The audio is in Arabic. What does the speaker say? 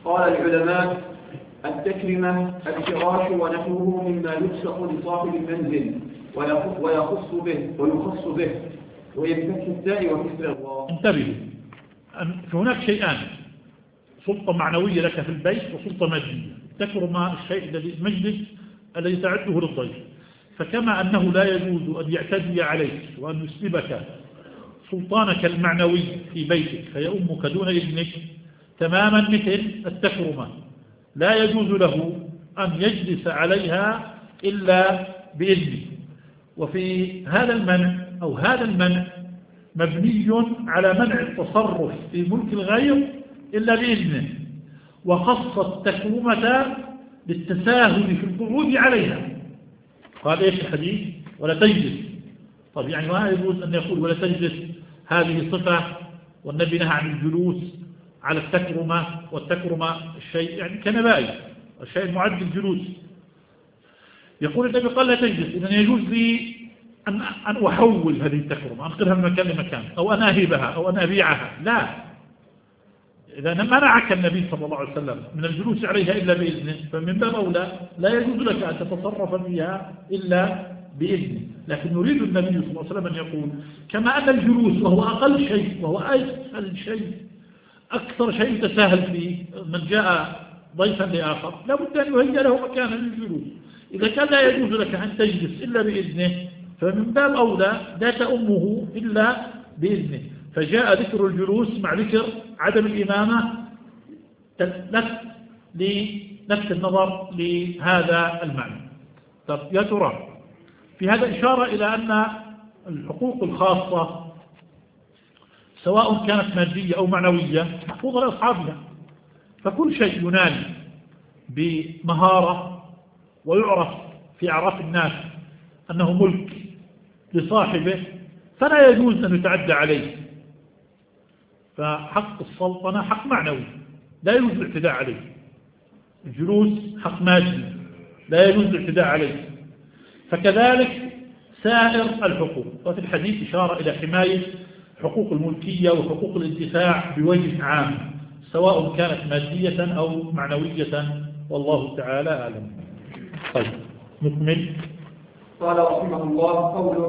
قال العلماء: التكرمة الفراش ونحوه مما يلصق لصاحب المنزل ويخص به ويفتح التاء وكسر الراء. انتبهوا، فهناك شيئان: سلطة معنوية لك في البيت وسلطة مادية. تكرم الشيء الذي المجلس الذي تعده للضيف، فكما أنه لا يجوز أن يعتدي عليك وأن يسلبك سلطانك المعنوي في بيتك فيؤمك دون إذنك، تماما مثل التكرمة لا يجوز له أن يجلس عليها إلا بإذنه. وفي هذا المنع أو هذا المنع مبني على منع التصرف في ملك الغير إلا بإذنه، وخص التكرمة للتساهل في القعود عليها. قال إيش الحديث؟ ولا تجلس. طب يعني ما يجوز أن يقول ولا تجلس هذه صفة، والنبي نهى عن الجلوس على التكرمة، والتكرمة الشيء يعني كنبائي، الشيء المعد للجلوس. يقول النبي قال لا تجلس، إذن يجوز لي أن أحول هذه التكرمة، أنقلها من مكان لمكان، أو أن أهبها أو أن أبيعها. لا، إذا منعك النبي صلى الله عليه وسلم من الجلوس عليها إلا بإذنه، فمن باب أولى لا يجوز لك أن تتصرف فيها إلا بإذنه. لكن يريد النبي صلى الله عليه وسلم أن يقول كما أن الجلوس وهو أقل شيء وهو أسهل شيء أكثر شيء تساهل فيه، من جاء ضيفا لآخر لا بد أن يهيأ له مكانا للجلوس. إذا كان لا يجوز لك أن تجلس إلا بإذنه، فمن باب أولى لا تأمه إلا بإذنه. فجاء ذكر الجلوس مع ذكر عدم الإمامة لنفس النظر لهذا المعنى. طب يا ترى في هذا إشارة إلى أن الحقوق الخاصة سواء كانت مادية أو معنوية محفوظة لأصحابها، فكل شيء ينال بمهارة ويعرف في أعراف الناس أنه ملك لصاحبه فلا يجوز أن يتعدى عليه. فحق السلطنة حق معنوي لا يجوز الاعتداء عليه، الجلوس حق مادي لا يجوز الاعتداء عليه، فكذلك سائر الحقوق. وفي الحديث إشارة إلى حماية حقوق الملكية وحقوق الانتفاع بوجه عام سواء كانت مادية أو معنوية، والله تعالى أعلم. طيب نكمل. قال رحمه الله: قوله